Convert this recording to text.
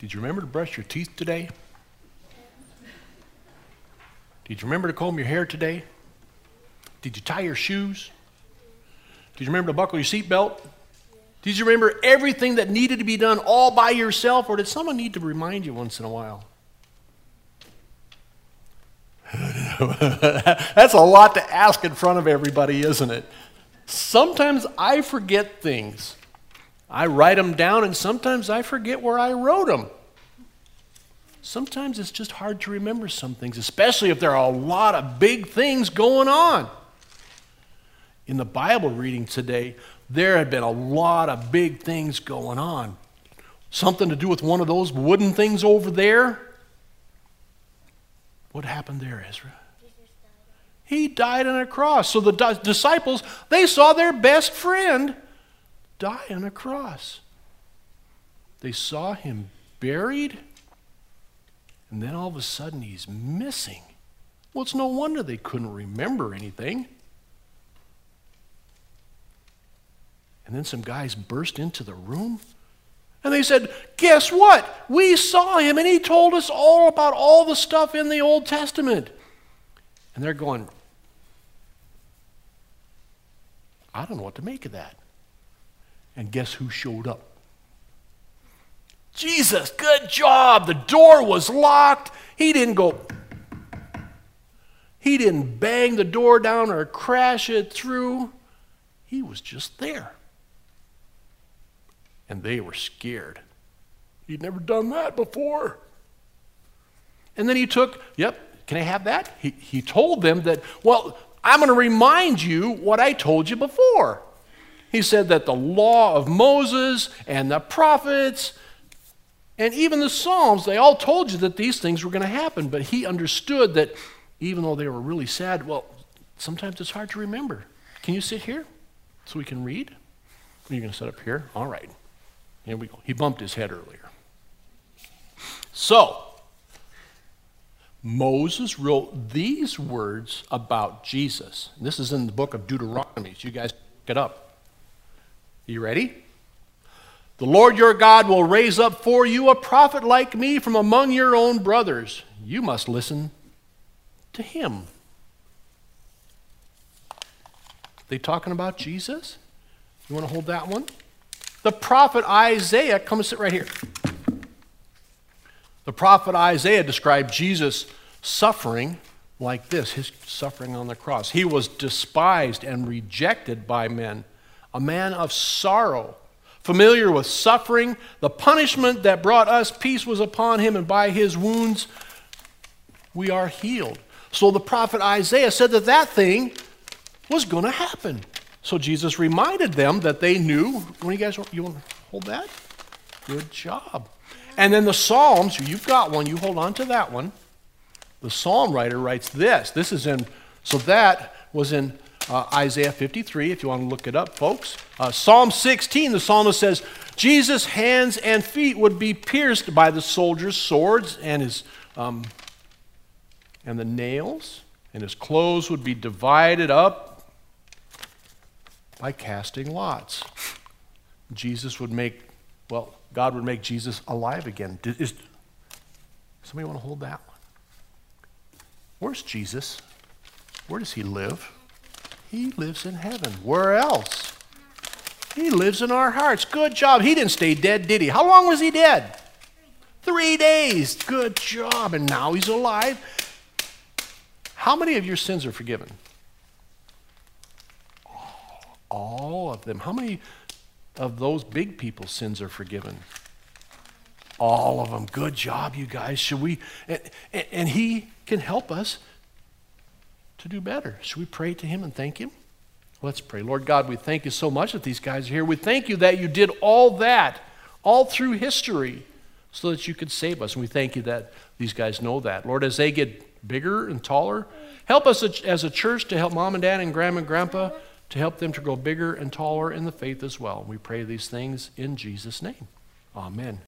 Did you remember to brush your teeth today? Did you remember to comb your hair today? Did you tie your shoes? Did you remember to buckle your seatbelt? Did you remember everything that needed to be done all by yourself, or did someone need to remind you once in a while? That's a lot to ask in front of everybody, isn't it? Sometimes I forget things. I write them down, and sometimes I forget where I wrote them. Sometimes it's just hard to remember some things, especially if there are a lot of big things going on. In the Bible reading today, there had been a lot of big things going on. Something to do with one of those wooden things over there. What happened there, Ezra? He died on a cross. So the disciples, they saw their best friend die on a cross. They saw him buried, and then all of a sudden he's missing. Well, it's no wonder they couldn't remember anything. And then some guys burst into the room, and they said, guess what? We saw him, and he told us all about all the stuff in the Old Testament. And they're going, I don't know what to make of that. And guess who showed up? Jesus, good job. The door was locked. He didn't bang the door down or crash it through. He was just there. And they were scared. He'd never done that before. And then he took, can I have that? He told them that, well, I'm going to remind you what I told you before. He said that the law of Moses and the prophets and even the Psalms, they all told you that these things were going to happen. But he understood that even though they were really sad, well, sometimes it's hard to remember. Can you sit here so we can read? Are you going to sit up here? All right. Here we go. He bumped his head earlier. So, Moses wrote these words about Jesus. This is in the book of Deuteronomy. So you guys look it up. Are you ready? The Lord your God will raise up for you a prophet like me from among your own brothers. You must listen to him. They talking about Jesus? You want to hold that one? The prophet Isaiah, come and sit right here. The prophet Isaiah described Jesus' suffering like this, his suffering on the cross. He was despised and rejected by men, a man of sorrow, familiar with suffering. The punishment that brought us peace was upon him, and by his wounds we are healed. So the prophet Isaiah said that thing was going to happen. So Jesus reminded them that they knew. You guys, you want to hold that? Good job. And then the Psalms, you've got one, you hold on to that one. The psalm writer writes this. That was in Isaiah 53, if you want to look it up, folks. Psalm 16, the psalmist says, Jesus' hands and feet would be pierced by the soldiers' swords and the nails, and his clothes would be divided up by casting lots. God would make Jesus alive again. Somebody want to hold that one? Where's Jesus? Where does he live? He lives in heaven. Where else? He lives in our hearts. Good job. He didn't stay dead, did he? How long was he dead? 3 days. Good job. And now he's alive. How many of your sins are forgiven? All of them. How many of those big people's sins are forgiven? All of them. Good job, you guys. Should we? And he can help us to do better. Should we pray to him and thank him? Let's pray. Lord God, we thank you so much that these guys are here. We thank you that you did all that, all through history, so that you could save us. And we thank you that these guys know that. Lord, as they get bigger and taller, help us as a church to help mom and dad and grandma and grandpa, to help them to grow bigger and taller in the faith as well. We pray these things in Jesus' name. Amen.